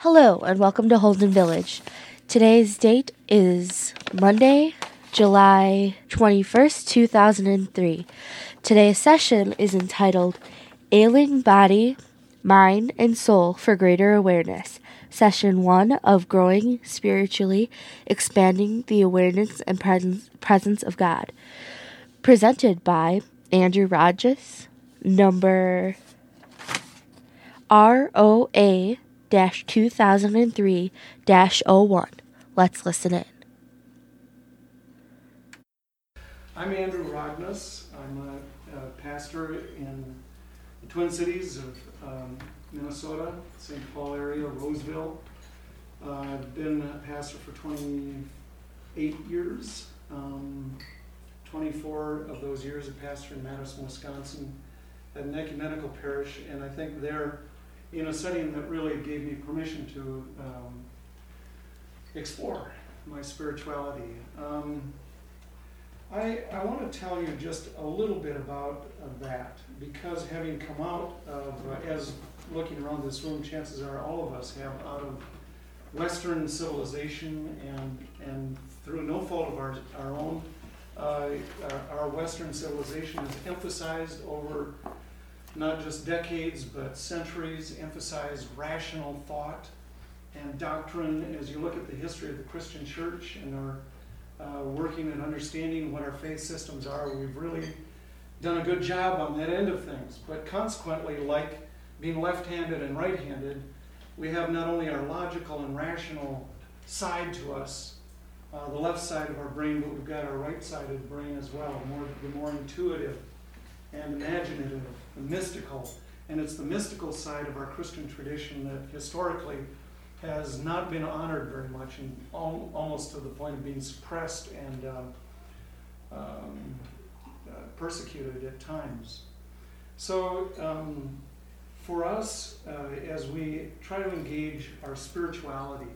Hello and welcome to Holden Village. Today's date is Monday, July 21st, 2003. Today's session is entitled Ailing Body, Mind, and Soul for Greater Awareness. Session 1 of Growing Spiritually, Expanding the Awareness and Presence of God. Presented by Andrew Rogers, number ROA 2003-01. Let's listen in. I'm Andrew Rogness. I'm a pastor in the Twin Cities of Minnesota, St. Paul area, Roseville. I've been a pastor for 28 years. 24 of those years a pastor in Madison, Wisconsin, at an ecumenical parish, and I think there, in a setting that really gave me permission to explore my spirituality. I want to tell you just a little bit about that, because having come out of, as looking around this room, chances are all of us have out of Western civilization, and through no fault of our own, our Western civilization is emphasized over not just decades, but centuries, emphasized rational thought and doctrine. As you look at the history of the Christian church and are working and understanding what our faith systems are, we've really done a good job on that end of things. But consequently, like being left-handed and right-handed, we have not only our logical and rational side to us, the left side of our brain, but we've got our right-sided brain as well, the more intuitive and imaginative, the mystical. And it's the mystical side of our Christian tradition that historically has not been honored very much, and almost to the point of being suppressed and persecuted at times. So for us, as we try to engage our spirituality,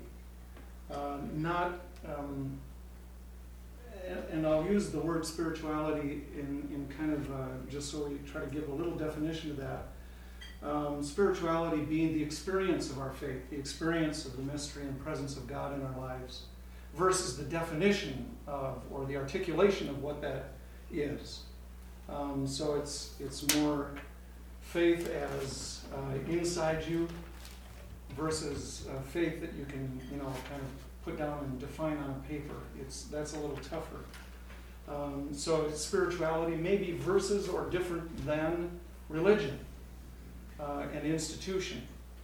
and I'll use the word spirituality in kind of just so we try to give a little definition to that. Spirituality being the experience of our faith, the experience of the mystery and presence of God in our lives, versus the definition of, or the articulation of what that is. So it's more faith as inside you versus faith that you can, kind of put down and define on a paper. That's a little tougher. So spirituality may be versus or different than religion, an institution.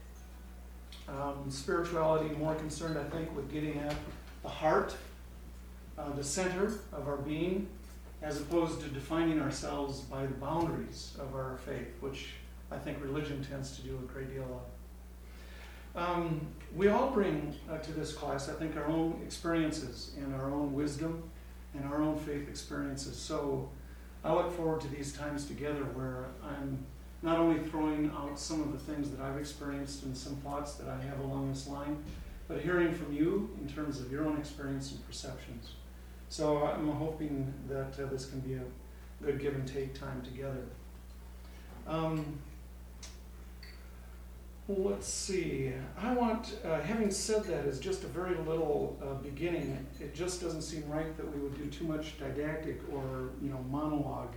Spirituality more concerned, I think, with getting at the heart, the center of our being, as opposed to defining ourselves by the boundaries of our faith, which I think religion tends to do a great deal of. We all bring to this class, I think, our own experiences and our own wisdom and our own faith experiences. So I look forward to these times together where I'm not only throwing out some of the things that I've experienced and some thoughts that I have along this line, but hearing from you in terms of your own experience and perceptions. So I'm hoping that this can be a good give and take time together. Let's see. I want, having said that, as just a very little beginning, it just doesn't seem right that we would do too much didactic or monologue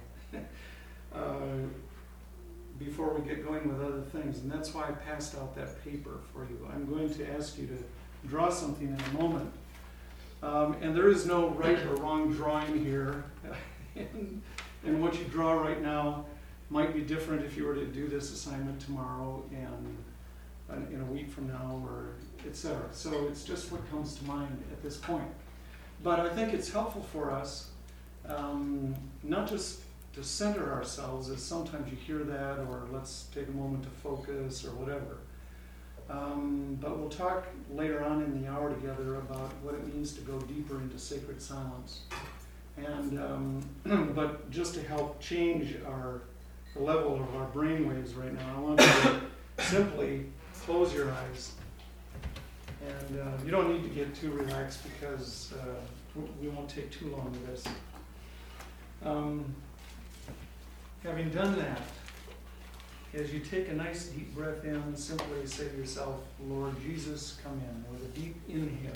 before we get going with other things, and that's why I passed out that paper for you. I'm going to ask you to draw something in a moment, and there is no right or wrong drawing here, and what you draw right now might be different if you were to do this assignment tomorrow and in a week from now, or etc. So it's just what comes to mind at this point. But I think it's helpful for us not just to center ourselves, as sometimes you hear that, or let's take a moment to focus, or whatever. But we'll talk later on in the hour together about what it means to go deeper into sacred silence. And but just to help change the level of our brain waves right now, I want to simply close your eyes. And you don't need to get too relaxed, because we won't take too long with this. Having done that, As you take a nice deep breath in, simply say to yourself, Lord Jesus, come in, with a deep inhale.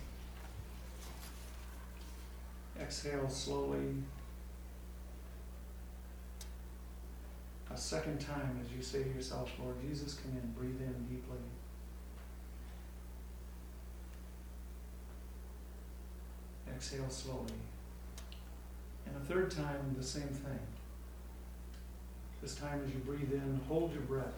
Exhale slowly. A second time as you say to yourself, Lord Jesus, come in, breathe in deeply. Exhale slowly. And a third time, the same thing. This time as you breathe in, hold your breath.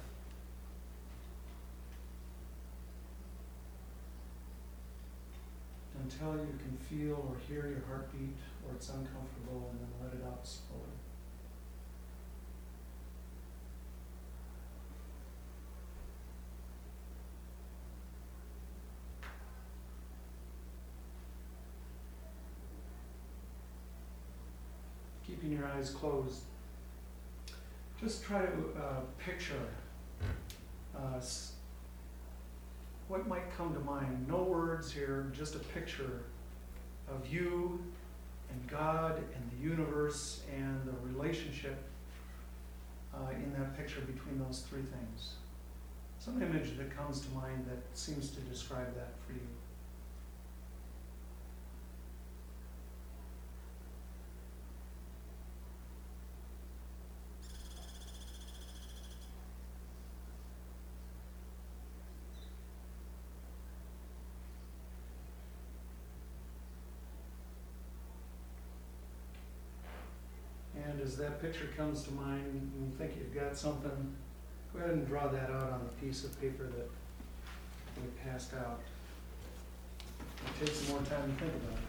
Until you can feel or hear your heartbeat or it's uncomfortable, and then let it out slowly. Keeping your eyes closed, just try to picture what might come to mind. No words here, just a picture of you and God and the universe and the relationship in that picture between those three things. Some image that comes to mind that seems to describe that for you. And as that picture comes to mind and you think you've got something, go ahead and draw that out on a piece of paper that we passed out. It takes some more time to think about it.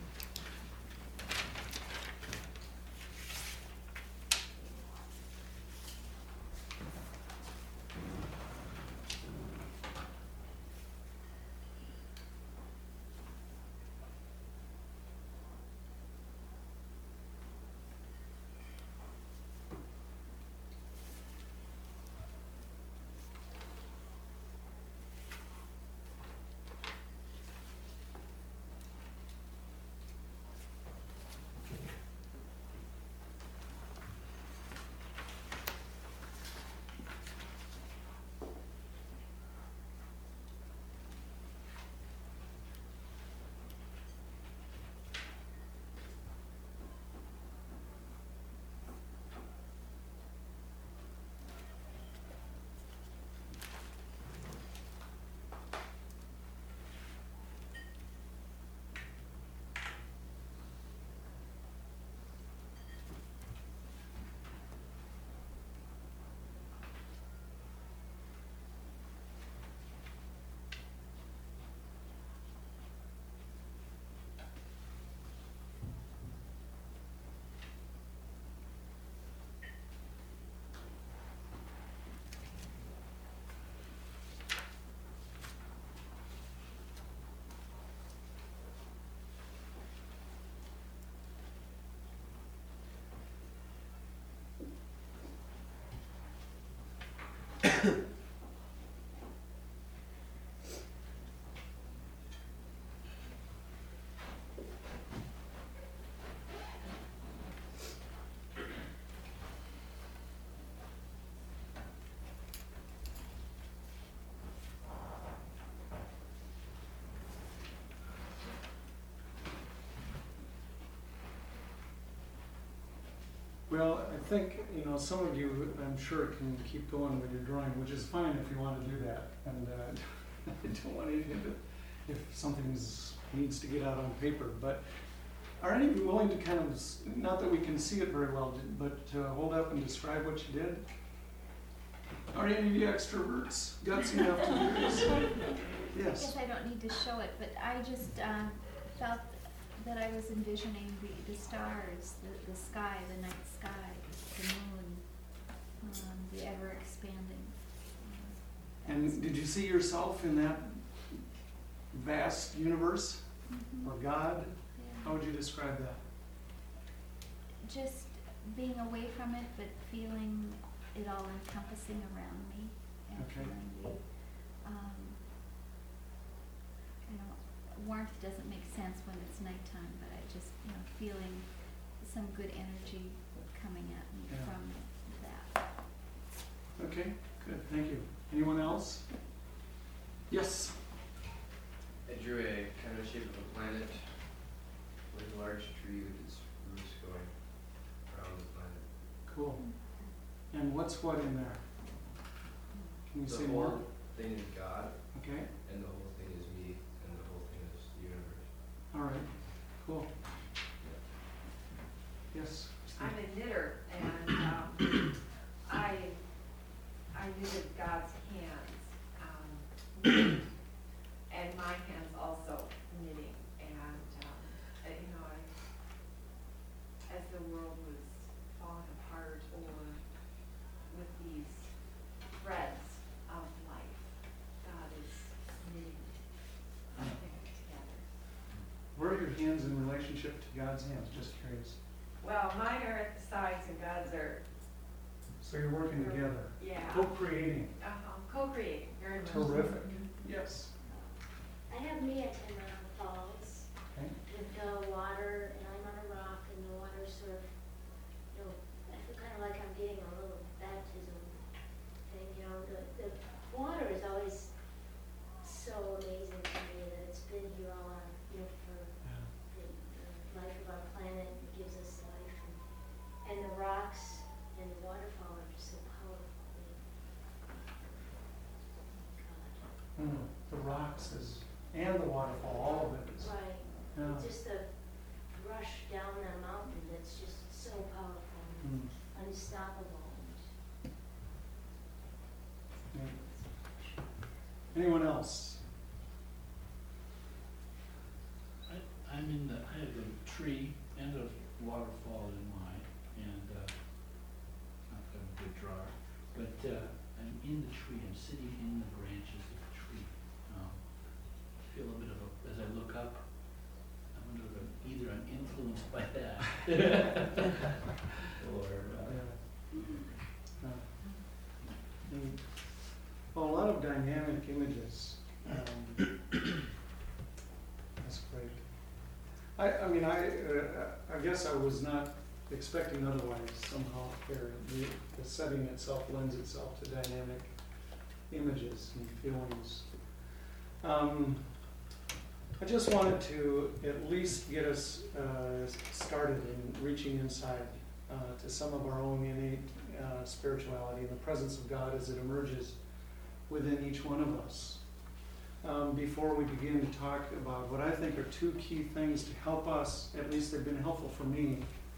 Well, I think, some of you, I'm sure, can keep going with your drawing, which is fine if you want to do that. And I don't want anything to, if something needs to get out on paper. But are any of you willing to kind of, not that we can see it very well, but to hold up and describe what you did? Are any of you extroverts gutsy enough to do this? Yes. I guess I don't need to show it, but I just felt that I was envisioning the stars, the sky, the night sky, the moon, the ever-expanding. And did you see yourself in that vast universe? Mm-hmm. Or God? Yeah. How would you describe that? Just being away from it, but feeling it all encompassing around me. And Okay. feeling the, warmth doesn't make sense when it's nighttime, but I just, feeling some good energy coming at me Yeah. from that. Okay, good, thank you. Anyone else? Yes? I drew a kind of shape of a planet with a large tree with its roots going around the planet. Cool. And what's what in there? Can you The say whole more? thing is God, Okay, and the whole thing is me, and the whole thing is the universe. all right, cool. Yes? I'm a knitter, and I knitted God's hands, and my hands also knitting. And as the world was falling apart, or with these threads of life, God is knitting something together. Where are your hands in relationship to God's hands? Just curious. Well, mine are at the sides, and God's are, So you're working together, yeah, co-creating. co-creating, very much. Terrific. Yes. I have me at Tamarack Falls Okay. with the water, and I'm on a rock, and the water sort of, I feel kind of like I'm getting a little baptism thing, the water is always so amazing to me that it's been here all our, for the life of our planet, it gives us life, and the rocks and the waterfall are just so powerful. God. The rocks and the waterfall, all of it is. Right. Yeah. Just the rush down that mountain that's just so powerful, Mm. unstoppable. Yeah. Anyone else? I have a tree and a waterfall in mind, and not that I'm a good drawer, but I'm in the tree. I'm sitting in the branches of the tree. I feel a bit of as I look up, I wonder if either I'm influenced by that, or Well, a lot of dynamic images. That's great. I guess I was not expecting otherwise somehow here. The setting itself lends itself to dynamic images and feelings. I just wanted to at least get us started in reaching inside to some of our own innate spirituality and the presence of God as it emerges within each one of us. Before we begin to talk about what I think are two key things to help us, at least they've been helpful for me,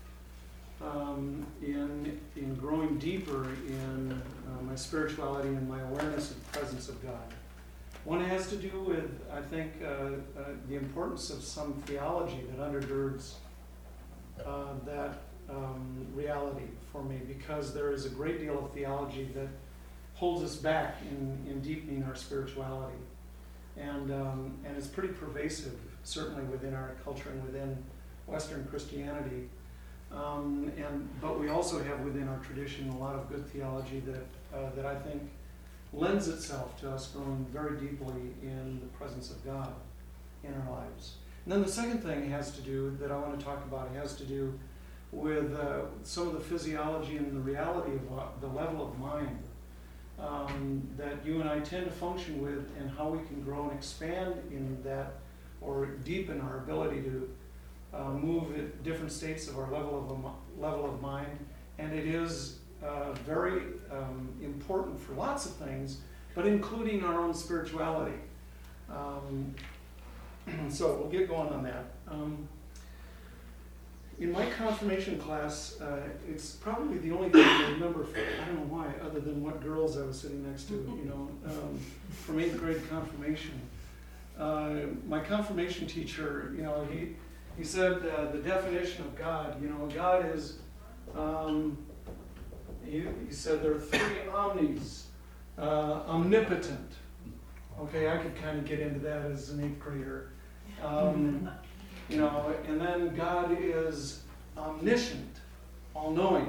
in growing deeper in my spirituality and my awareness of the presence of God. One has to do with, I think, the importance of some theology that undergirds that reality for me, because there is a great deal of theology that holds us back in deepening our spirituality. And it's pretty pervasive, certainly within our culture and within Western Christianity. But we also have within our tradition a lot of good theology that I think lends itself to us growing very deeply in the presence of God in our lives. And then the second thing that I want to talk about has to do with some of the physiology and the reality of the level of mind that you and I tend to function with, and how we can grow and expand in that, or deepen our ability to move at different states of our level of mind. And it is very important for lots of things, but including our own spirituality. So we'll get going on that. In my confirmation class, it's probably the only thing I remember, I don't know why, other than what girls I was sitting next to, from 8th grade confirmation. My confirmation teacher, he said the definition of God, God is, he said there are three omnis, omnipotent. Okay, I could kind of get into that as an 8th grader. And then God is omniscient, all-knowing.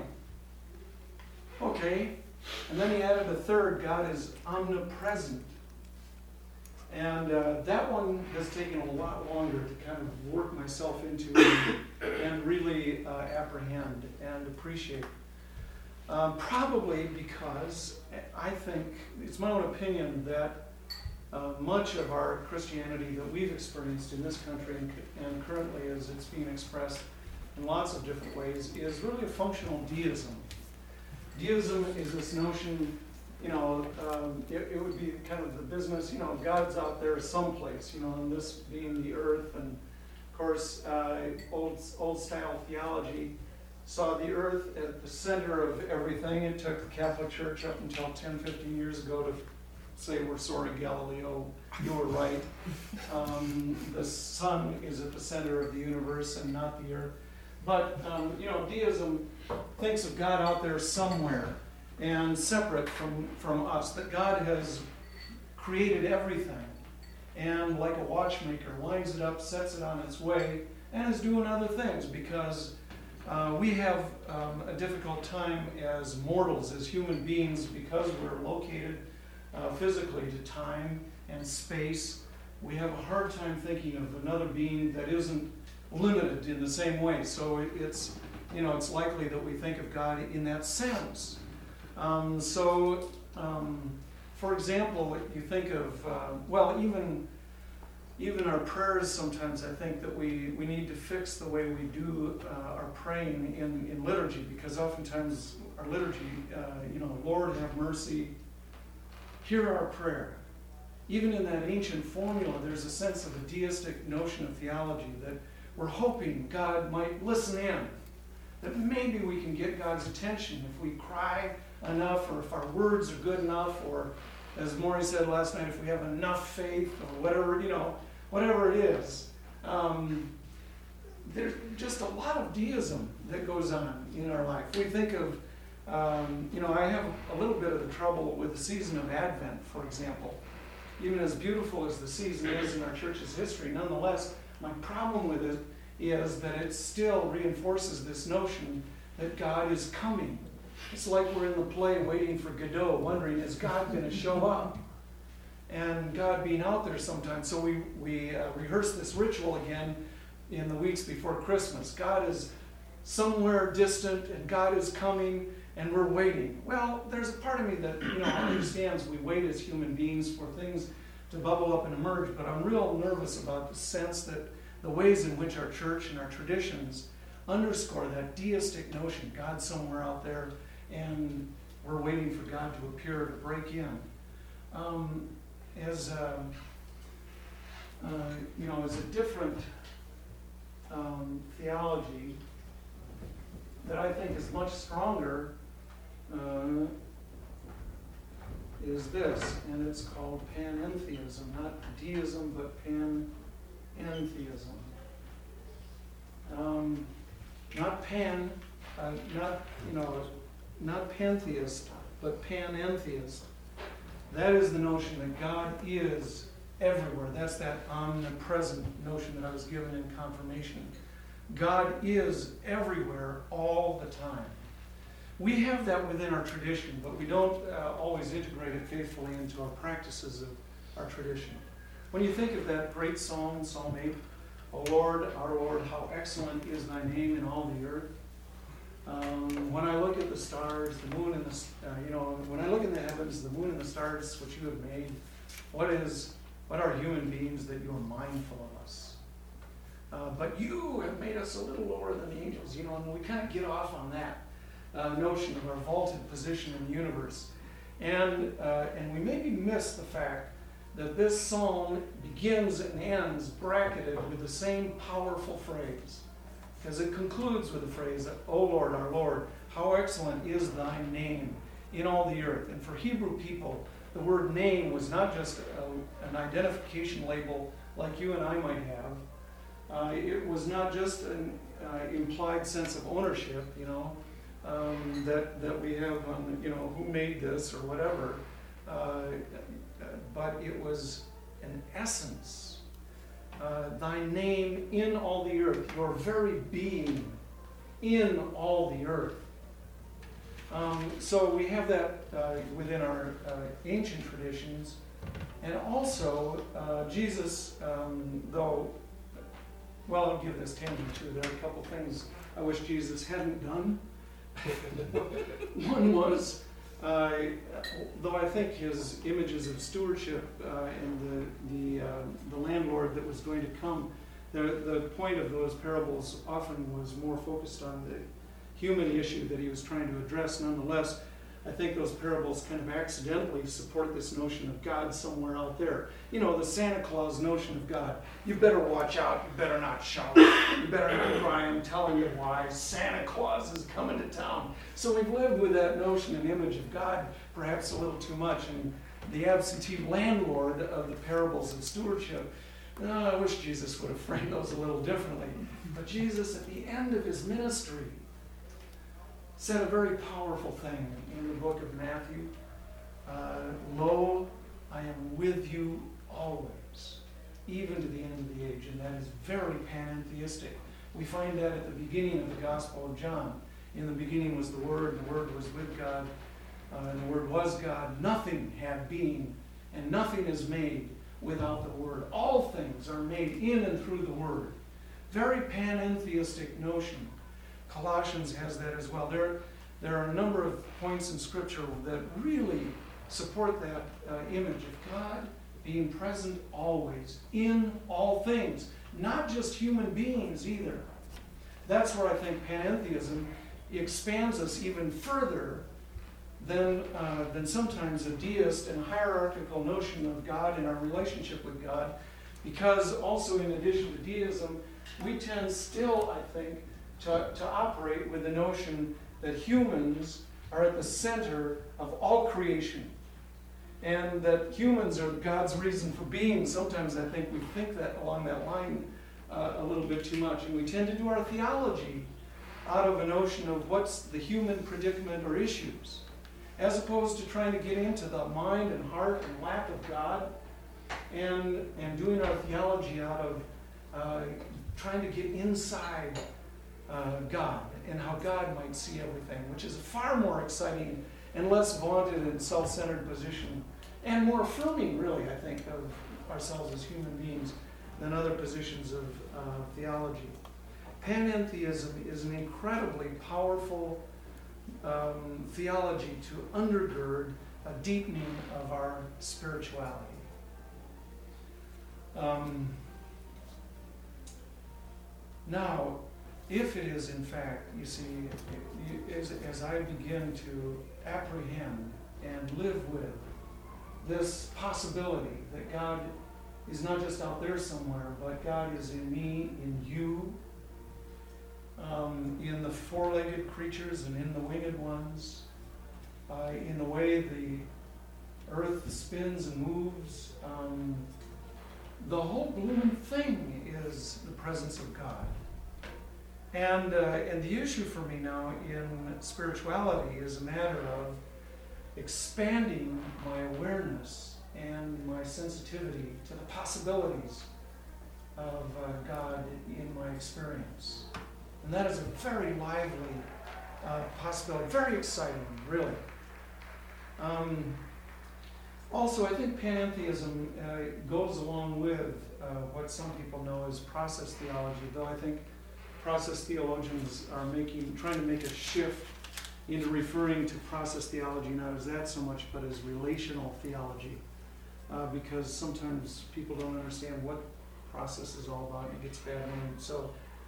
Okay, and then he added a third, God is omnipresent. And that one has taken a lot longer to kind of work myself into and really apprehend and appreciate. Probably because I think, it's my own opinion, that much of our Christianity that we've experienced in this country and currently as it's being expressed in lots of different ways is really a functional deism. Deism is this notion, it would be kind of the business, God's out there someplace, and this being the earth. And of course, old style theology saw the earth at the center of everything. It took the Catholic Church up until 10, 15 years ago to say, we're sorry, Galileo, you were right. The sun is at the center of the universe and not the earth. But, deism thinks of God out there somewhere and separate from us, that God has created everything and like a watchmaker lines it up, sets it on its way, and is doing other things because we have a difficult time as mortals, as human beings, because we're located physically to time and space. We have a hard time thinking of another being that isn't limited in the same way. So it's likely that we think of God in that sense. For example, you think of, even our prayers sometimes, I think that we need to fix the way we do our praying in liturgy, because oftentimes our liturgy, Lord have mercy, hear our prayer. Even in that ancient formula, there's a sense of a deistic notion of theology that we're hoping God might listen in, that maybe we can get God's attention if we cry enough, or if our words are good enough, or as Maury said last night, if we have enough faith, or whatever it is. There's just a lot of deism that goes on in our life. We think of, I have a little bit of the trouble with the season of Advent, for example. Even as beautiful as the season is in our church's history, nonetheless, my problem with it is that it still reinforces this notion that God is coming. It's like we're in the play waiting for Godot, wondering, is God going to show up? And God being out there sometimes. So we rehearse this ritual again in the weeks before Christmas. God is somewhere distant, and God is coming, and we're waiting. Well, there's a part of me that understands we wait as human beings for things to bubble up and emerge, but I'm real nervous about the sense that the ways in which our church and our traditions underscore that deistic notion, God's somewhere out there, and we're waiting for God to appear, to break in. As a different theology that I think is much stronger is this, and it's called panentheism, not deism, but panentheism. Not pantheist, but panentheist. That is the notion that God is everywhere. That's that omnipresent notion that I was given in confirmation. God is everywhere all the time. We have that within our tradition, but we don't always integrate it faithfully into our practices of our tradition. When you think of that great song, Psalm 8, O Lord, our Lord, how excellent is thy name in all the earth. When I look at the stars, the moon and when I look in the heavens, the moon and the stars, which you have made, what are human beings that you are mindful of us? But you have made us a little lower than the angels, and we kind of get off on that notion of our vaulted position in the universe. And we maybe miss the fact that this psalm begins and ends bracketed with the same powerful phrase. Because it concludes with the phrase, O Lord, our Lord, how excellent is thy name in all the earth. And for Hebrew people, the word name was not just an identification label like you and I might have. It was not just an implied sense of ownership, that we have on, who made this or whatever. But it was an essence. Thy name in all the earth, your very being in all the earth. So we have that within our ancient traditions. And also, Jesus, I'll give this tangent too. There are a couple things I wish Jesus hadn't done. One was, though I think his images of stewardship and the landlord that was going to come, the point of those parables often was more focused on the human issue that he was trying to address. Nonetheless, I think those parables kind of accidentally support this notion of God somewhere out there. You know, the Santa Claus notion of God. You better watch out. You better not shout. You better not cry. I'm telling you why. Santa Claus is coming to town. So we've lived with that notion and image of God perhaps a little too much. And the absentee landlord of the parables of stewardship, I wish Jesus would have framed those a little differently. But Jesus, at the end of his ministry, said a very powerful thing in the book of Matthew. Lo, I am with you always, even to the end of the age. And that is very panentheistic. We find that at the beginning of the Gospel of John. In the beginning was the Word was with God, and the Word was God. Nothing had being, and nothing is made without the Word. All things are made in and through the Word. Very panentheistic notion. Colossians has that as well. There are a number of points in Scripture that really support that image of God being present always, in all things, not just human beings either. That's where I think panentheism expands us even further than sometimes a deist and hierarchical notion of God and our relationship with God, because also in addition to deism, we tend still, I think, to operate with the notion that humans are at the center of all creation and that humans are God's reason for being. Sometimes I think we think that along that line a little bit too much, and we tend to do our theology out of a notion of what's the human predicament or issues, as opposed to trying to get into the mind and heart and lap of God and doing our theology out of trying to get inside God and how God might see everything, which is a far more exciting and less vaunted and self-centered position, and more affirming, really, I think, of ourselves as human beings than other positions of theology. Panentheism is an incredibly powerful theology to undergird a deepening of our spirituality. Now, if it is in fact, you see, as I begin to apprehend and live with this possibility that God is not just out there somewhere, but God is in me, in you, in the four-legged creatures and in the winged ones, in the way the earth spins and moves. The whole blooming thing is the presence of God. And the issue for me now in spirituality is a matter of expanding my awareness and my sensitivity to the possibilities of God in my experience. And that is a very lively possibility, very exciting, really. Also, I think panentheism goes along with what some people know as process theology, though I think process theologians are trying to make a shift into referring to process theology not as that so much, but as relational theology, because sometimes people don't understand what process is all about. It gets bad named. So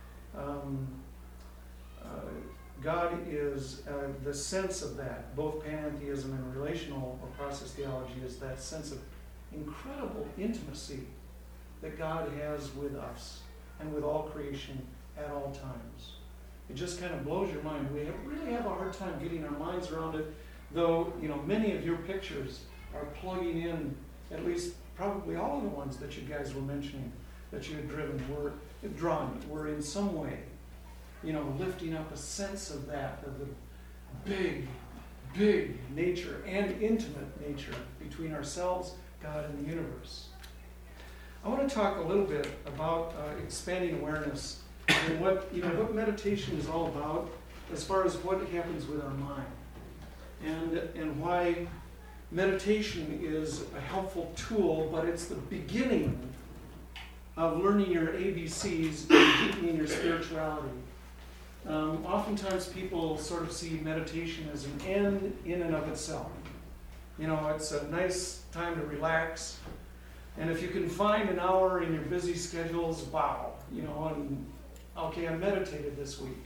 God is the sense of that, both panentheism and relational or process theology is that sense of incredible intimacy that God has with us and with all creation at all times. It just kind of blows your mind. We really have a hard time getting our minds around it, though, many of your pictures are plugging in, at least probably all of the ones that you guys were mentioning, that you had were in some way, lifting up a sense of that, of the big, big nature and intimate nature between ourselves, God, and the universe. I want to talk a little bit about expanding awareness and what meditation is all about, as far as what happens with our mind, and why meditation is a helpful tool, but it's the beginning of learning your ABCs and deepening your spirituality. Oftentimes people sort of see meditation as an end in and of itself. You know, it's a nice time to relax. And if you can find an hour in your busy schedules, wow, you know, and okay, I meditated this week.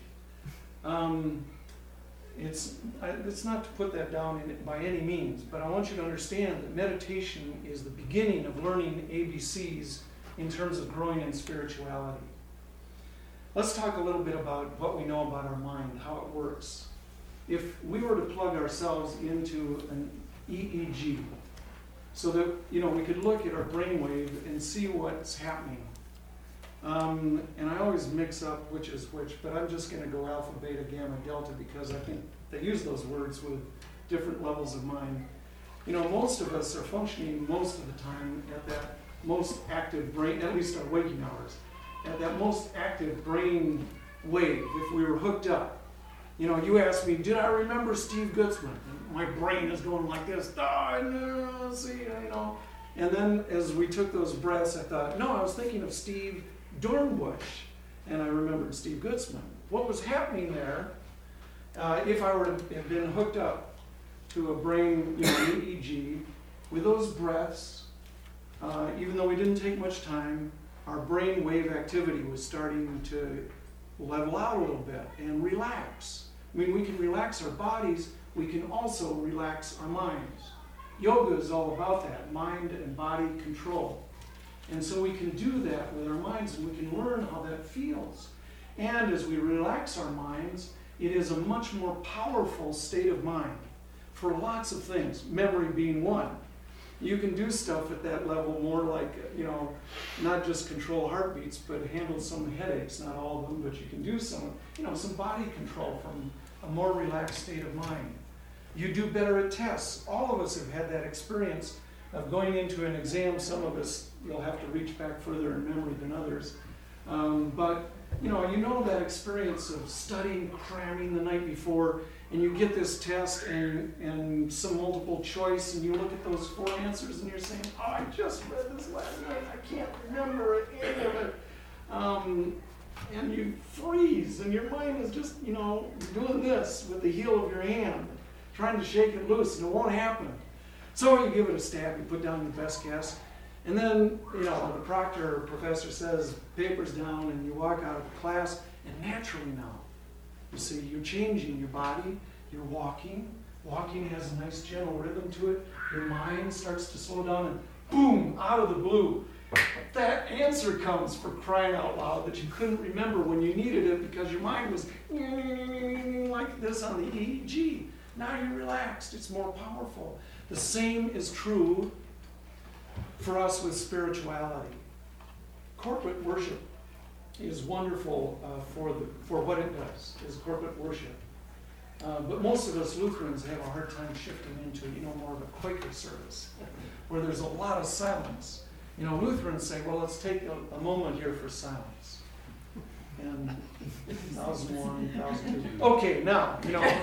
It's not to put that down by any means, but I want you to understand that meditation is the beginning of learning ABCs in terms of growing in spirituality. Let's talk a little bit about what we know about our mind, how it works. If we were to plug ourselves into an EEG, so that, you know, we could look at our brainwave and see what's happening. And I always mix up which is which, but I'm just going to go alpha, beta, gamma, delta, because I think they use those words with different levels of mind. You know, most of us are functioning most of the time at that most active brain, at least our waking hours, at that most active brain wave if we were hooked up. You know, you asked me, did I remember Steve Gutzman? And my brain is going like this, see, you know. And then as we took those breaths, I thought, no, I was thinking of Steve Dornbush, and I remembered Steve Gutzman. What was happening there, if I were to have been hooked up to a brain, you know, EEG, with those breaths, even though we didn't take much time, our brain wave activity was starting to level out a little bit and relax. I mean, we can relax our bodies, we can also relax our minds. Yoga is all about that, mind and body control. And so we can do that with our minds, and we can learn how that feels. And as we relax our minds, it is a much more powerful state of mind for lots of things, memory being one. You can do stuff at that level more like, you know, not just control heartbeats, but handle some headaches, not all of them, but you can do some, you know, some body control from a more relaxed state of mind. You do better at tests. All of us have had that experience of going into an exam. Some of us, you'll have to reach back further in memory than others. But, you know that experience of studying, cramming the night before, and you get this test and some multiple choice, and you look at those 4 answers and you're saying, oh, I just read this last night, I can't remember any of it. And you freeze, and your mind is just, you know, doing this with the heel of your hand, trying to shake it loose, and it won't happen. So you give it a stab, you put down your best guess, and then, you know, the proctor or professor says, papers down, and you walk out of the class, and naturally now, you see, you're changing your body, you're walking. Walking has a nice gentle rhythm to it. Your mind starts to slow down, and boom, out of the blue, that answer comes, for crying out loud, that you couldn't remember when you needed it because your mind was like this on the EEG. Now you're relaxed. It's more powerful. The same is true for us with spirituality. Corporate worship is wonderful for what it does, is corporate worship. But most of us Lutherans have a hard time shifting into, you know, more of a Quaker service, where there's a lot of silence. You know, Lutherans say, well, let's take a moment here for silence. And 1,001, 1,002. Okay, now,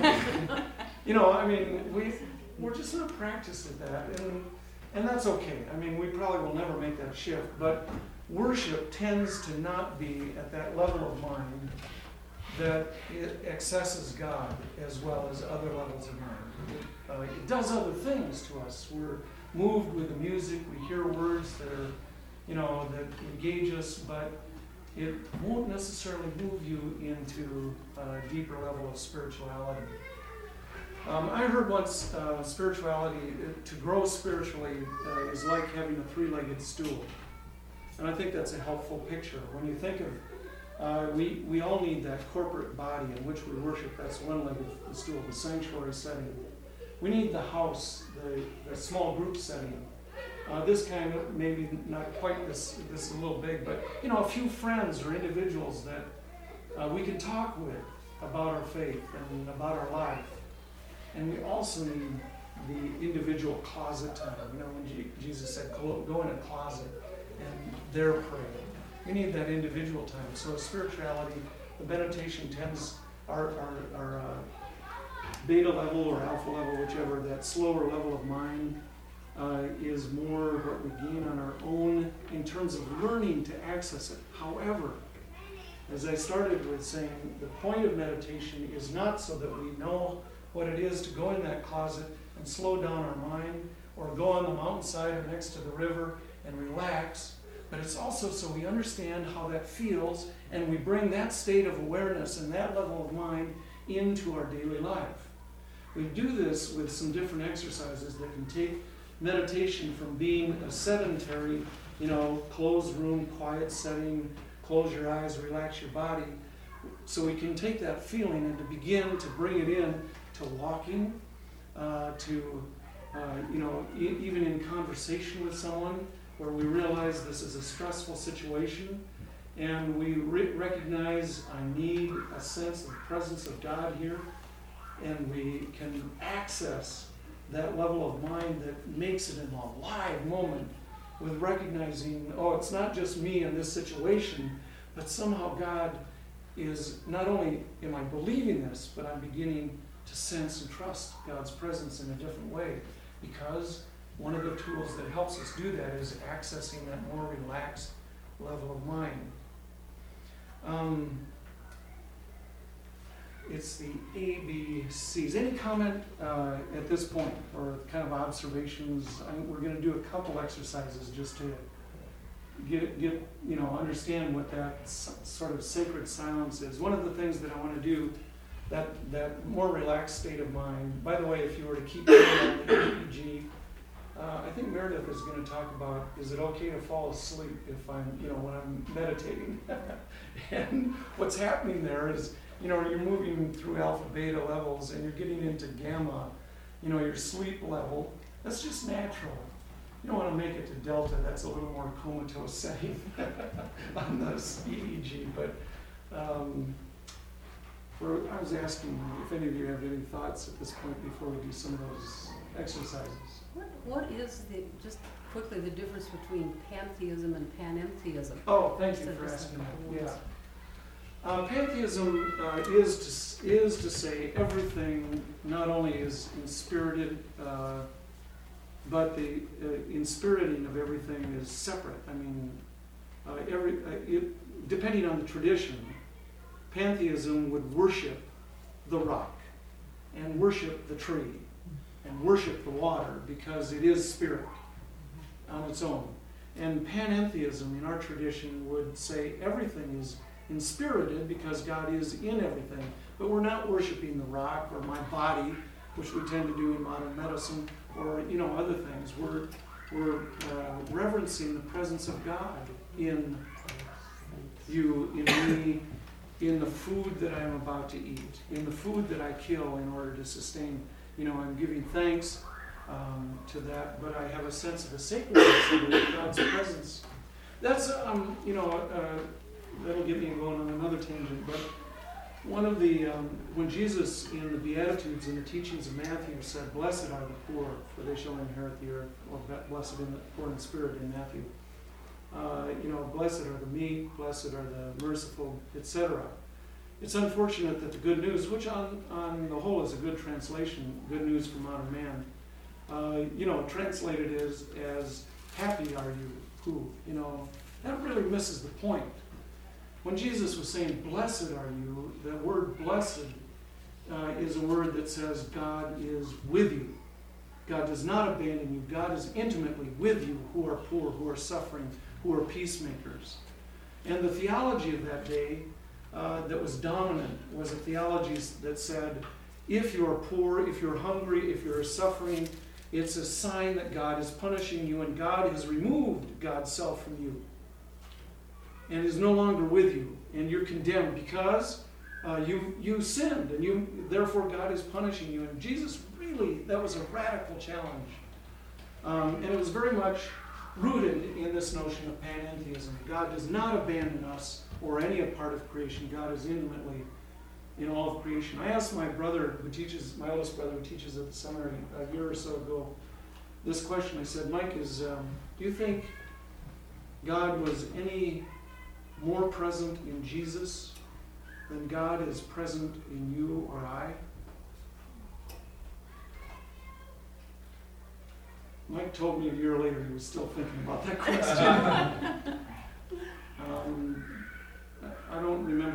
I mean, we're just not practiced at that, and that's okay. I mean, we probably will never make that shift, but worship tends to not be at that level of mind that it accesses God as well as other levels of mind. It does other things to us. We're moved with the music, we hear words that are, you know, that engage us, but it won't necessarily move you into a deeper level of spirituality. I heard once spirituality, to grow spiritually is like having a 3-legged stool. And I think that's a helpful picture. When you think of, we all need that corporate body in which we worship. That's one leg of the stool, the sanctuary setting. We need the house, the small group setting. This kind of, maybe not quite this is a little big, but, you know, a few friends or individuals that we can talk with about our faith and about our life. And we also need the individual closet time. You know, when Jesus said, go in a closet and there pray. We need that individual time. So spirituality, the meditation tends, our beta level or alpha level, whichever, that slower level of mind is more what we gain on our own in terms of learning to access it. However, As I started with saying, the point of meditation is not so that we know what it is to go in that closet and slow down our mind, or go on the mountainside or next to the river and relax, but it's also so we understand how that feels, and we bring that state of awareness and that level of mind into our daily life. We do this with some different exercises that can take meditation from being a sedentary, closed room, quiet setting, close your eyes, relax your body. So we can take that feeling and to begin to bring it in to walking, even in conversation with someone where we realize this is a stressful situation, and we recognize I need a sense of the presence of God here, and we can access that level of mind that makes it an alive moment with recognizing, it's not just me in this situation, but somehow God is, not only am I believing this, but I'm beginning to sense and trust God's presence in a different way, because one of the tools that helps us do that is accessing that more relaxed level of mind. It's the ABCs. Any comment at this point, or kind of observations? We're going to do a couple exercises just to understand what that sort of sacred silence is. One of the things that I want to do, that more relaxed state of mind. By the way, if you were to keep going on the EEG, I think Meredith is going to talk about, is it okay to fall asleep if I'm, when I'm meditating? And what's happening there is, you're moving through alpha, beta levels, and you're getting into gamma, your sleep level. That's just natural. You don't want to make it to delta. That's a little more comatose setting on the EEG. But I was asking if any of you have any thoughts at this point before we do some of those exercises. What is just quickly the difference between pantheism and panentheism? Oh, thank you for asking that. Yeah. Pantheism is to say everything not only is inspirited, but the inspiriting of everything is separate. I mean, depending on the tradition, pantheism would worship the rock and worship the tree and worship the water because it is spirit on its own. And panentheism in our tradition would say everything is inspirited because God is in everything, but we're not worshiping the rock or my body, which we tend to do in modern medicine, or other things. We're reverencing the presence of God in you, in me, in the food that I am about to eat, in the food that I kill in order to sustain. I'm giving thanks to that, but I have a sense of the sacredness of God's presence. That's that'll get me going on another tangent, but one of the, when Jesus in the Beatitudes and the teachings of Matthew said, "Blessed are the poor, for they shall inherit the earth," or blessed in the poor in spirit in Matthew. Blessed are the meek, blessed are the merciful, etc. It's unfortunate that the good news, which on the whole is a good translation, good news for modern man, translated as happy are you, who, that really misses the point. When Jesus was saying, "Blessed are you," the word blessed is a word that says God is with you. God does not abandon you. God is intimately with you who are poor, who are suffering, who are peacemakers. And the theology of that day that was dominant was a theology that said, if you're poor, if you're hungry, if you're suffering, it's a sign that God is punishing you and God has removed God's self from you and is no longer with you, and you're condemned because you sinned, and therefore God is punishing you. And Jesus really, that was a radical challenge. And it was very much rooted in this notion of panentheism. God does not abandon us or any part of creation. God is intimately in all of creation. I asked my brother, my oldest brother who teaches at the seminary a year or so ago, this question. I said, "Mike, do you think God was any more present in Jesus than God is present in you or I?" Mike told me a year later he was still thinking about that question. I don't remember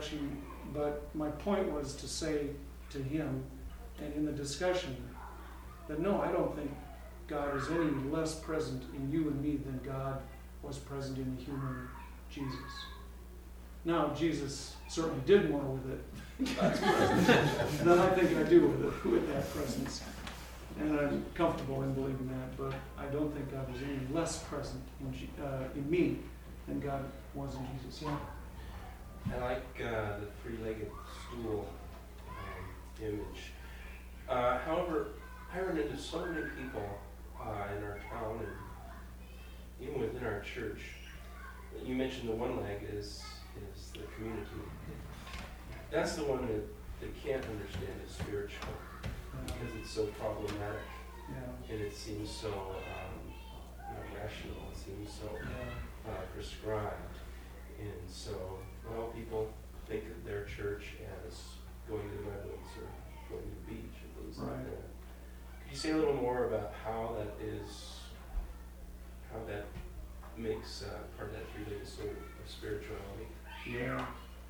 introduction, but my point was to say to him, and in the discussion, that no, I don't think God is any less present in you and me than God was present in the human Jesus. Now, Jesus certainly did more with it than I think I do with that presence. And I'm comfortable in believing that, but I don't think God was any less present in me than God was in Jesus. Yeah. I like the three-legged stool image. However, I run into so many people in our town and even within our church. You mentioned the one leg is the community. That's the one that they can't understand is spiritual because it's so problematic and it seems so rational. It seems so prescribed, and so people think of their church as going to the Redwoods or going to the beach or things like that. Could you say a little more about how that makes part of that three-legged stool of spirituality? Yeah.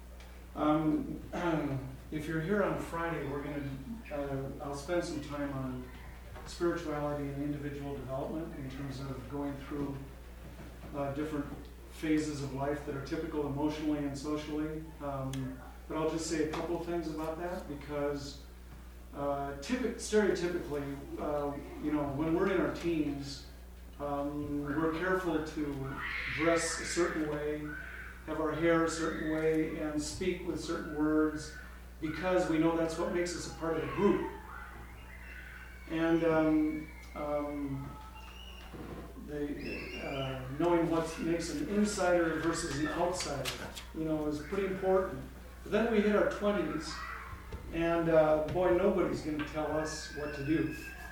If you're here on Friday, we're going to, I'll spend some time on spirituality and individual development in terms of going through different phases of life that are typical emotionally and socially. But I'll just say a couple of things about that because stereotypically, when we're in our teens, we're careful to dress a certain way, have our hair a certain way, and speak with certain words because we know that's what makes us a part of the group. And knowing what makes an insider versus an outsider, is pretty important. But then we hit our 20s, and boy, nobody's going to tell us what to do.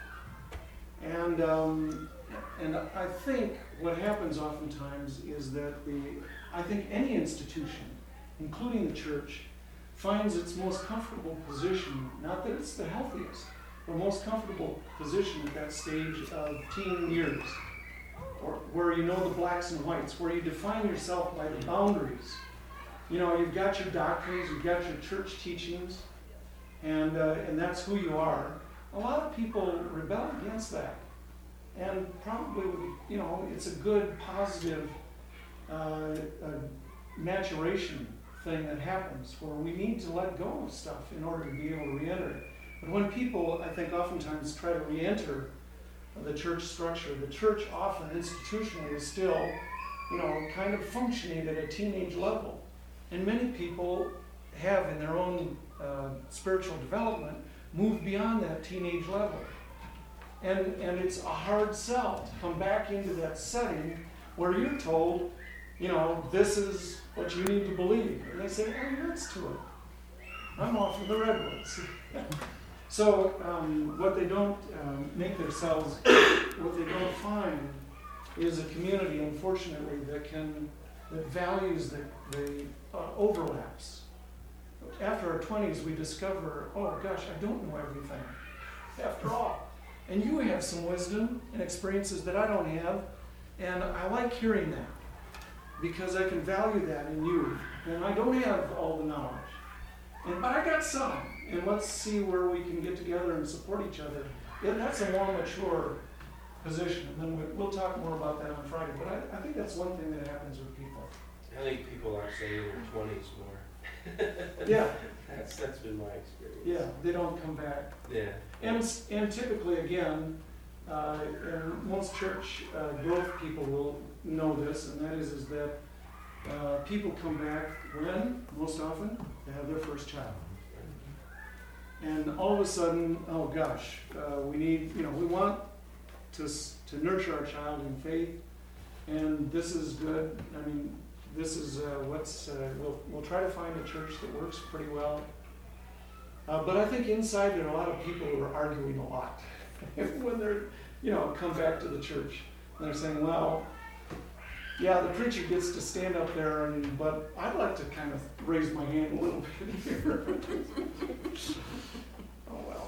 And I think what happens oftentimes is that I think any institution, including the church, finds its most comfortable position, not that it's the healthiest, but most comfortable position at that stage of teen years, or where you know the blacks and whites, where you define yourself by the boundaries. You've got your doctrines, you've got your church teachings, and that's who you are. A lot of people rebel against that. And probably, it's a good, positive maturation thing that happens where we need to let go of stuff in order to be able to re-enter it. But when people, I think, oftentimes try to re-enter the church structure, the church often institutionally is still, kind of functioning at a teenage level. And many people have, in their own spiritual development, moved beyond that teenage level. And it's a hard sell to come back into that setting where you're told, this is what you need to believe. And they say, oh, nuts to it. I'm off in the Redwoods. So what they don't make themselves, what they don't find is a community, unfortunately, that values the overlaps. After our 20s, we discover, oh gosh, I don't know everything, after all. And you have some wisdom and experiences that I don't have, and I like hearing that because I can value that in you. And I don't have all the knowledge, but I got some. And let's see where we can get together and support each other. That's a more mature position. And then we'll talk more about that on Friday. But I think that's one thing that happens with people. I think people are saying in their 20s more. Yeah. That's been my experience. Yeah, they don't come back. Yeah. And typically, again, and most church growth people will know this, and that is that people come back when, most often, they have their first child. And all of a sudden, oh gosh, we want to nurture our child in faith, and this is good. I mean, this is we'll try to find a church that works pretty well. But I think inside there are a lot of people who are arguing a lot when they're, come back to the church. And they're saying, well, yeah, the preacher gets to stand up there, but I'd like to kind of raise my hand a little bit here. Oh, well.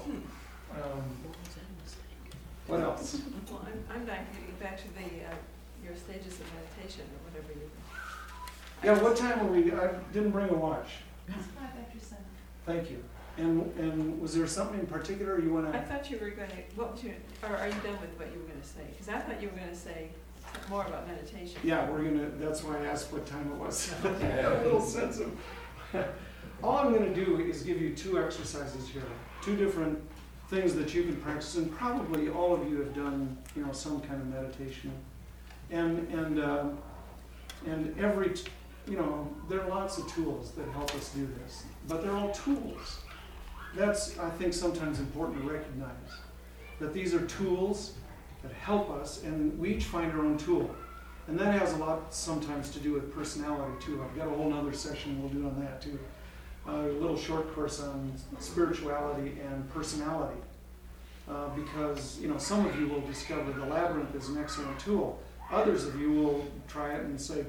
What else? Well, I'm getting back to your stages of meditation or whatever you. Yeah, what time are we? I didn't bring a watch. It's 7:05. Thank you. And was there something in particular you want I to? thought you were going to, what was your, or are you done with what you were going to say? Because I thought you were going to say more about meditation. Yeah, that's why I asked what time it was. I had a little sense of. All I'm going to do is give you 2 exercises here, 2 different things that you can practice, and probably all of you have done, some kind of meditation, and every, there are lots of tools that help us do this, but they're all tools. That's, I think, sometimes important to recognize that these are tools that help us, and we each find our own tool. And that has a lot sometimes to do with personality too. I've got a whole other session we'll do on that too. A little short course on spirituality and personality. Because, some of you will discover the labyrinth is an excellent tool. Others of you will try it and say,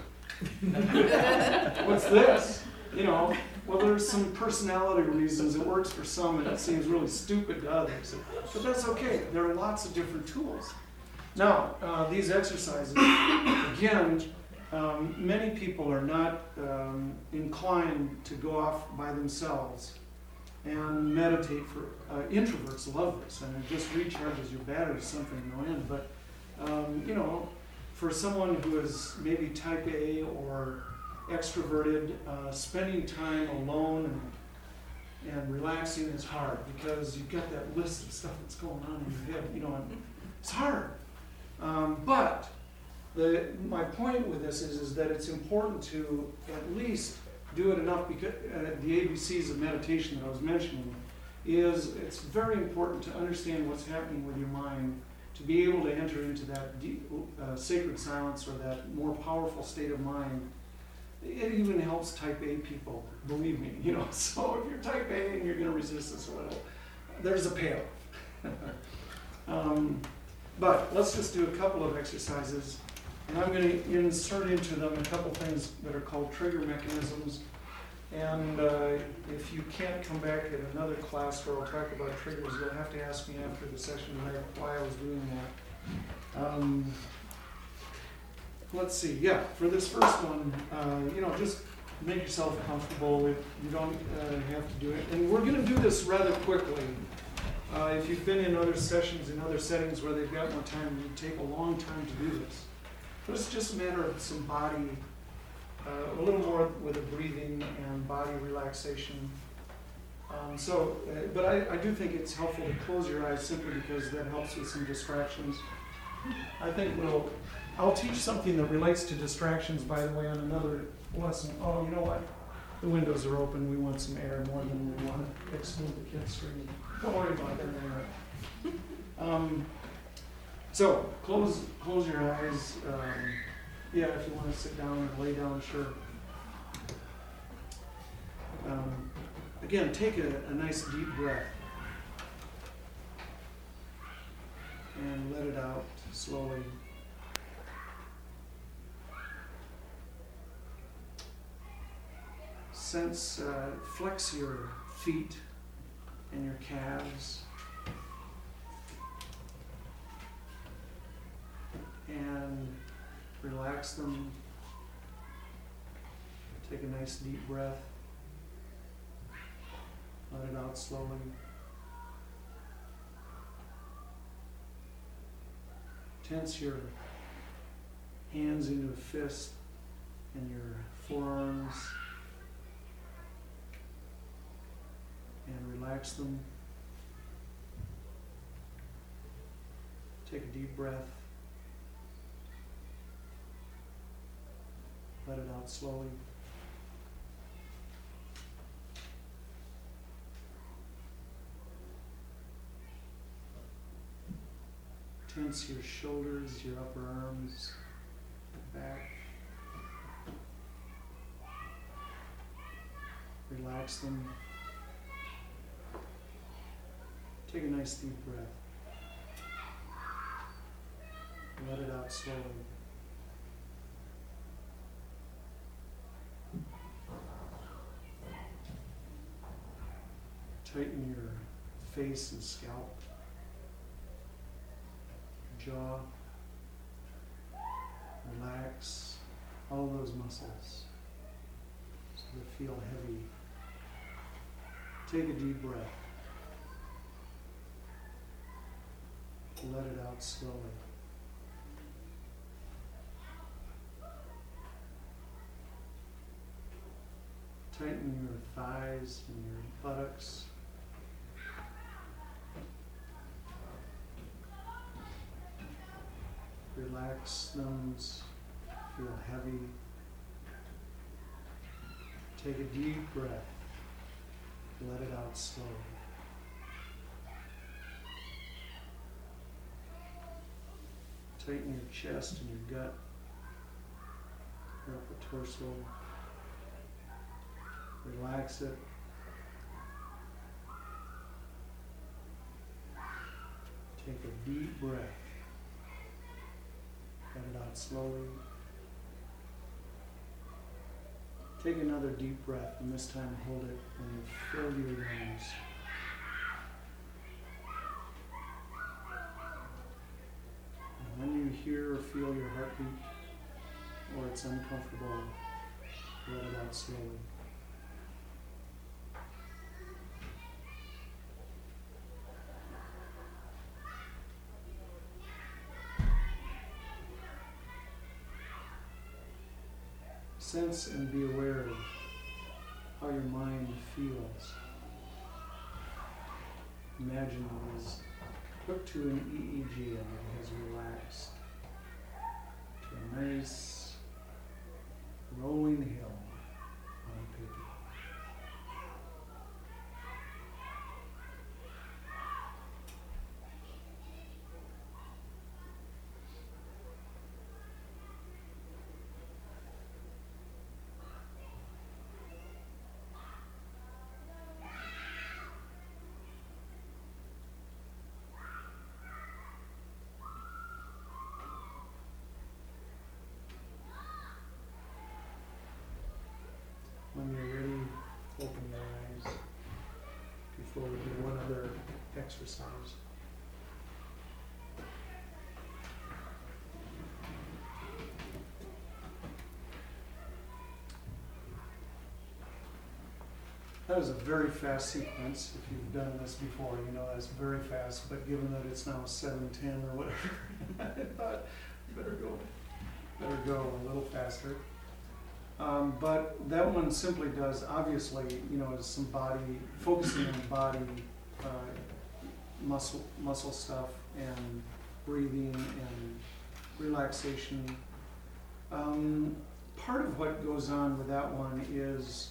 what's this? Well, there's some personality reasons it works for some and it seems really stupid to others. But that's okay. There are lots of different tools. Now, these exercises, again, many people are not inclined to go off by themselves and meditate. For introverts love this, and it just recharges your batteries, something to go in. But, for someone who is maybe type A or extroverted, spending time alone and relaxing is hard because you've got that list of stuff that's going on in your head. And it's hard. But my point with this is that it's important to at least do it enough, because the ABCs of meditation that I was mentioning is it's very important to understand what's happening with your mind, to be able to enter into that deep, sacred silence or that more powerful state of mind. It even helps type A people, believe me, so if you're type A and you're going to resist this a little, there's a payoff. But let's just do a couple of exercises, and I'm going to insert into them a couple things that are called trigger mechanisms. And if you can't come back at another class where I'll talk about triggers, you'll have to ask me after the session why I was doing that. Let's see. Yeah, for this first one, just make yourself comfortable. You don't have to do it. And we're going to do this rather quickly. If you've been in other sessions, in other settings where they've got more time, it take a long time to do this. But it's just a matter of some body, a little more with a breathing and body relaxation. But I do think it's helpful to close your eyes simply because that helps with some distractions. I think I'll teach something that relates to distractions, by the way, on another lesson. Oh, you know what? The windows are open. We want some air more than we want to exclude the kids screaming. Don't worry about that. So close your eyes. Yeah, if you want to sit down or lay down, sure. Again, take a nice deep breath and let it out slowly. Sense, flex your feet and your calves and relax them. Take a nice deep breath. Let it out slowly. Tense your hands into a fist and your forearms and relax them. Take a deep breath. Let it out slowly. Tense your shoulders, your upper arms, back. Relax them. Take a nice deep breath. Let it out slowly. Tighten your face and scalp, your jaw. Relax all those muscles. So that feel heavy. Take a deep breath. Let it out slowly. Tighten your thighs and your buttocks. Relax them, feel heavy. Take a deep breath. Let it out slowly. Tighten your chest and your gut, your upper torso. Relax it. Take a deep breath. Let it out slowly. Take another deep breath, and this time hold it and fill your lungs. And when you hear or feel your heartbeat, or it's uncomfortable, let it out slowly. Sense and be aware of how your mind feels. Imagine it is hooked to an EEG and it has relaxed to a nice rolling hill on paper. When you're ready, open your eyes before we do one other exercise. That was a very fast sequence. If you've done this before, you know that's very fast, but given that it's now 7:10 or whatever, I thought better go a little faster. But that one simply does, obviously, is some body, focusing on body, muscle stuff, and breathing and relaxation. Part of what goes on with that one is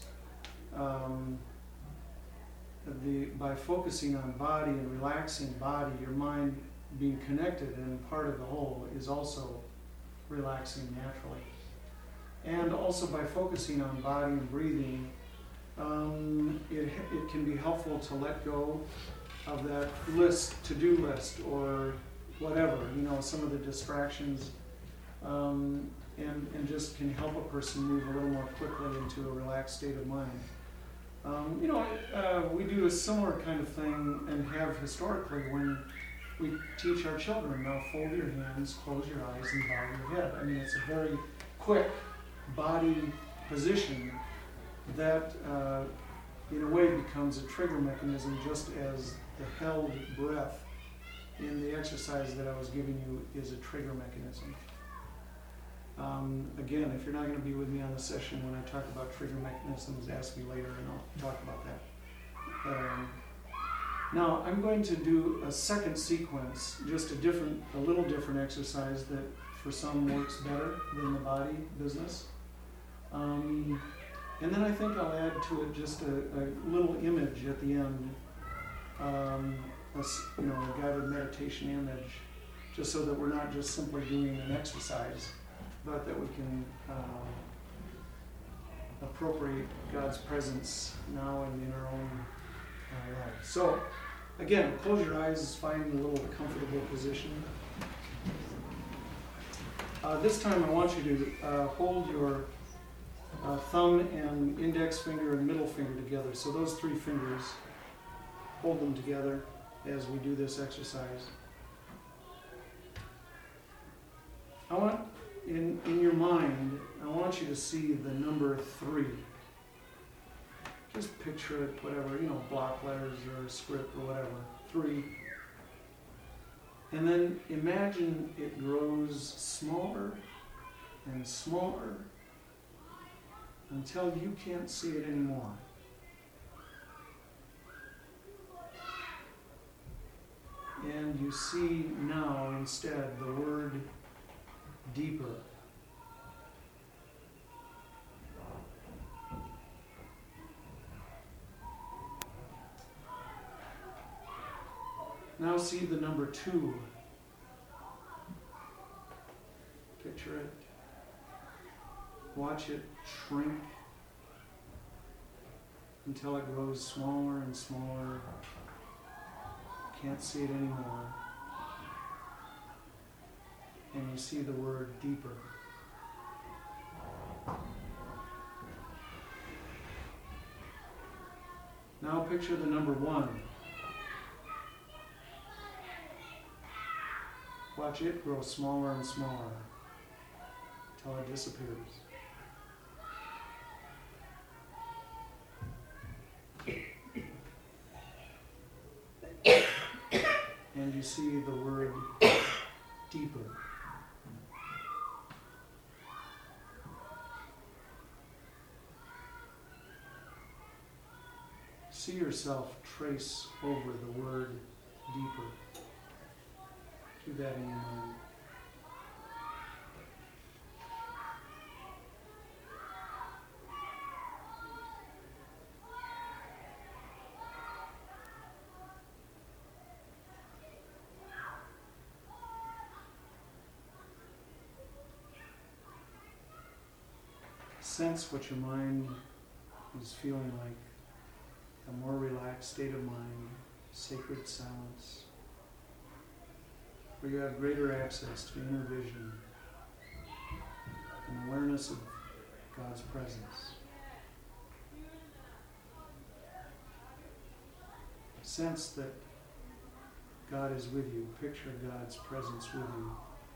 by focusing on body and relaxing body, your mind being connected and part of the whole is also relaxing naturally. And also by focusing on body and breathing, it can be helpful to let go of that to-do list, or whatever, some of the distractions, and just can help a person move a little more quickly into a relaxed state of mind. We do a similar kind of thing and have historically when we teach our children, now fold your hands, close your eyes, and bow your head. I mean, it's a very quick body position that in a way becomes a trigger mechanism, just as the held breath in the exercise that I was giving you is a trigger mechanism. Again, if you're not going to be with me on the session when I talk about trigger mechanisms, ask me later and I'll talk about that. Now I'm going to do a second sequence, just a little different exercise that for some works better than the body business. And then I think I'll add to it just a little image at the end, a guided meditation image, just so that we're not just simply doing an exercise, but that we can appropriate God's presence now and in our own lives. So, again, close your eyes, find a little comfortable position. This time I want you to hold your thumb and index finger and middle finger together. So those three fingers, hold them together as we do this exercise. I want, in your mind, I want you to see the number 3 just picture it, whatever, block letters or script or whatever. 3. And then imagine it grows smaller and smaller until you can't see it anymore. And you see now instead the word deeper. Now see the number 2. Picture it. Watch it shrink until it grows smaller and smaller. Can't see it anymore. And you see the word deeper. Now picture the number 1. Watch it grow smaller and smaller until it disappears. And you see the word deeper. See yourself trace over the word deeper. Do that in your mind. Sense what your mind is feeling like. A more relaxed state of mind, sacred silence, where you have greater access to inner vision and awareness of God's presence. Sense that God is with you. Picture God's presence with you.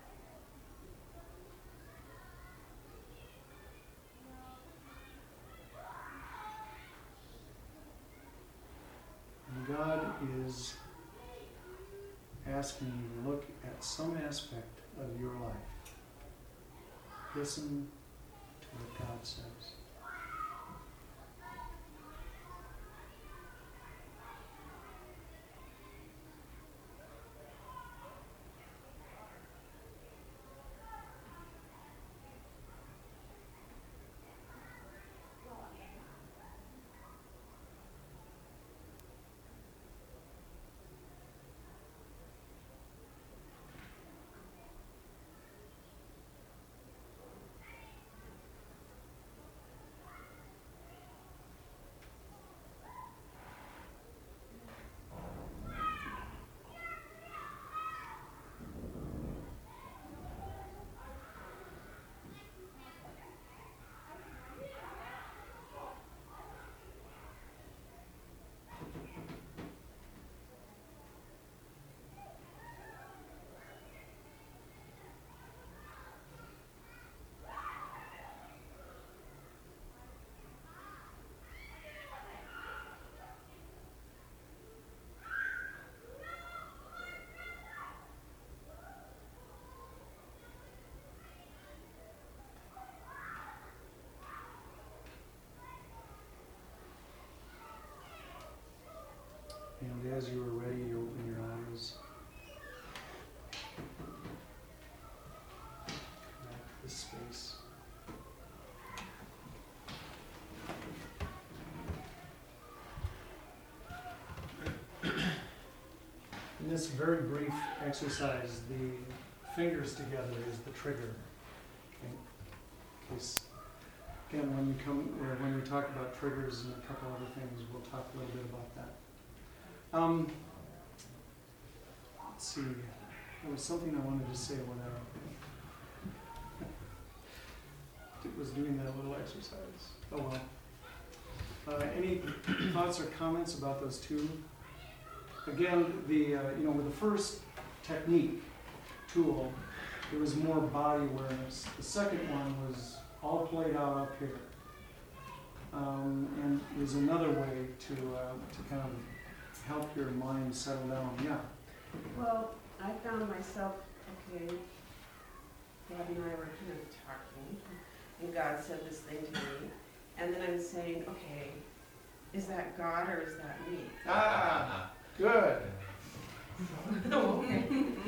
And God is asking you to look at some aspect of your life. Listen to what God says. And as you are ready, you open your eyes. Back to this space. In this very brief exercise, the fingers together is the trigger. Okay? In case, again, when we talk about triggers and a couple other things, we'll talk a little bit about that. Let's see. There was something I wanted to say when I was doing that little exercise. Oh well. Any thoughts or comments about those two? Again, with the first technique tool, it was more body awareness. The second one was all played out up here. and is another way to kind of help your mind settle down. Yeah. Well, I found myself, okay, Gabby and I were kind of talking, and God said this thing to me, and then I'm saying, okay, is that God or is that me? Ah, good. Okay.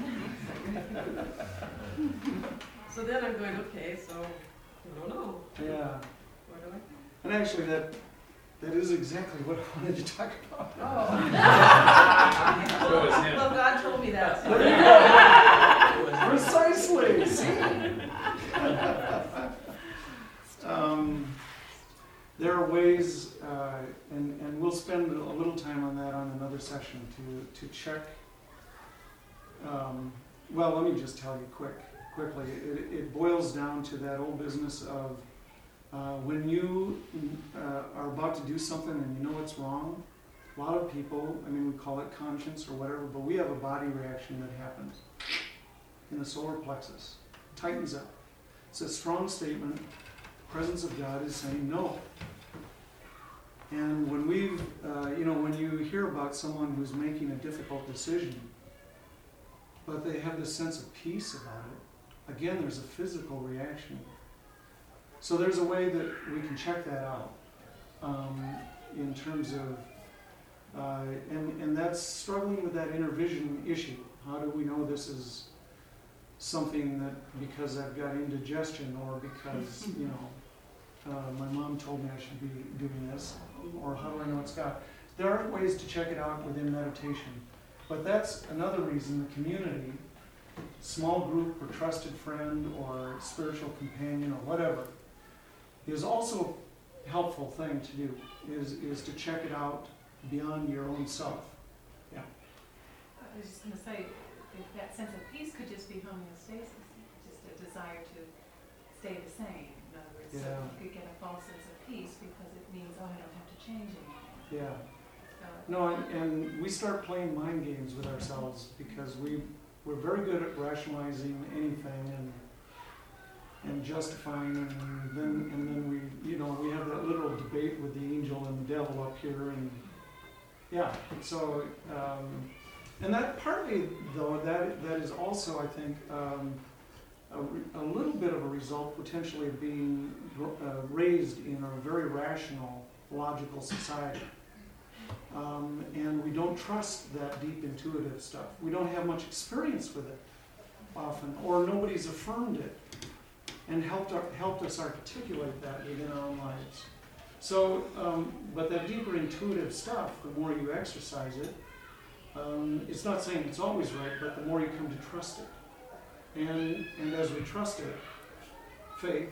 So then I'm going, okay, so I don't know. Yeah. What do I? And actually, that is exactly what I wanted to talk about. Oh. So is him. Well, God told me that. So. Precisely. See? There are ways, and we'll spend a little time on that on another session to check. Well, let me just tell you quickly. It boils down to that old business of when you are about to do something and you know it's wrong. A lot of people, I mean, we call it conscience or whatever, but we have a body reaction that happens in the solar plexus. Tightens up. It's a strong statement. The presence of God is saying no. And when when you hear about someone who's making a difficult decision, but they have this sense of peace about it, again, there's a physical reaction. So there's a way that we can check that out in terms of, and that's struggling with that inner vision issue. How do we know this is something that because I've got indigestion or because, my mom told me I should be doing this, or how do I know it's God? There are ways to check it out within meditation, but that's another reason the community, small group or trusted friend or spiritual companion or whatever, is also a helpful thing to do, is to check it out beyond your own self. Yeah. I was just going to say, that sense of peace could just be homeostasis, just a desire to stay the same. In other words, Yeah. so you could get a false sense of peace because it means, oh, I don't have to change anything. Yeah. So, No, and we start playing mind games with ourselves because we're very good at rationalizing anything and justifying, and then we have that little debate with the angel and the devil up here, and yeah. So and that partly though that is also, I think, a little bit of a result potentially of being raised in a very rational, logical society. And we don't trust that deep intuitive stuff. We don't have much experience with it often, or nobody's affirmed it and helped us articulate that within our own lives. So, but that deeper intuitive stuff, the more you exercise it, it's not saying it's always right, but the more you come to trust it. And as we trust it, faith,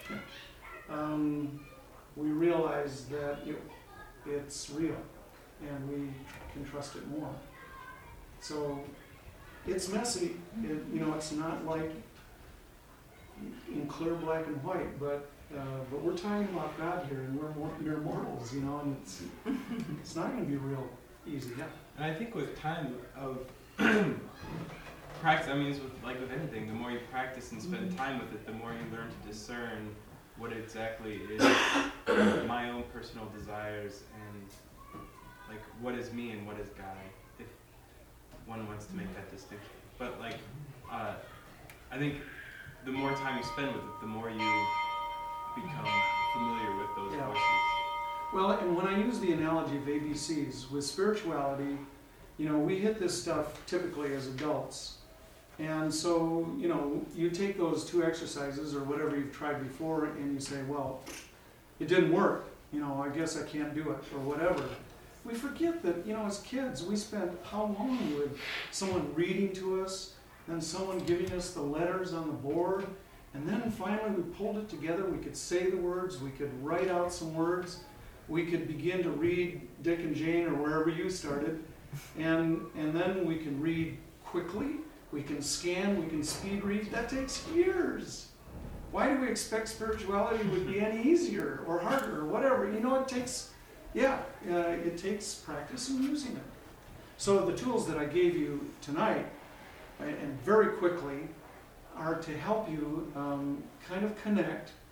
we realize that it's real, and we can trust it more. So it's messy. It's not like in clear black and white, but we're talking about God here, and we're mere mortals, and it's not going to be real easy. Yeah. And I think with time of practice, it's with anything, the more you practice and spend time with it, the more you learn to discern what exactly is my own personal desires and what is me and what is God, if one wants to make that distinction. But I think the more time you spend with it, the more you become familiar with those voices. Well, and when I use the analogy of ABCs, with spirituality, we hit this stuff typically as adults. And so, you take those two exercises or whatever you've tried before and you say, well, it didn't work. I guess I can't do it or whatever. We forget that, as kids, we spent how long with someone reading to us, then someone giving us the letters on the board, and then finally we pulled it together. We could say the words, we could write out some words, we could begin to read Dick and Jane or wherever you started, and then we can read quickly, we can scan, we can speed read. That takes years. Why do we expect spirituality would be any easier or harder or whatever? It takes, it takes practice in using it. So the tools that I gave you tonight, and very quickly, are to help you kind of connect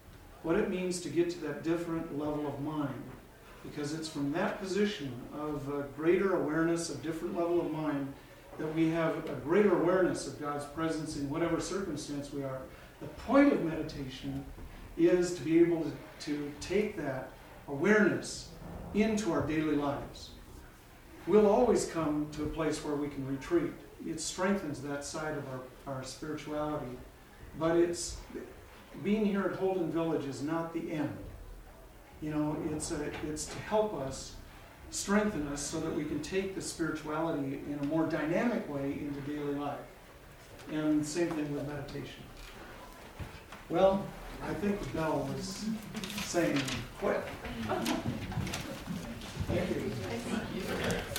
what it means to get to that different level of mind. Because it's from that position of greater awareness, of different level of mind, that we have a greater awareness of God's presence in whatever circumstance we are. The point of meditation is to be able to take that awareness into our daily lives. We'll always come to a place where we can retreat. It strengthens that side of our spirituality. But being here at Holden Village is not the end. You know, it's to help us, strengthen us, so that we can take the spirituality in a more dynamic way into daily life. And same thing with meditation. Well, I think the bell was saying quit. Thank you.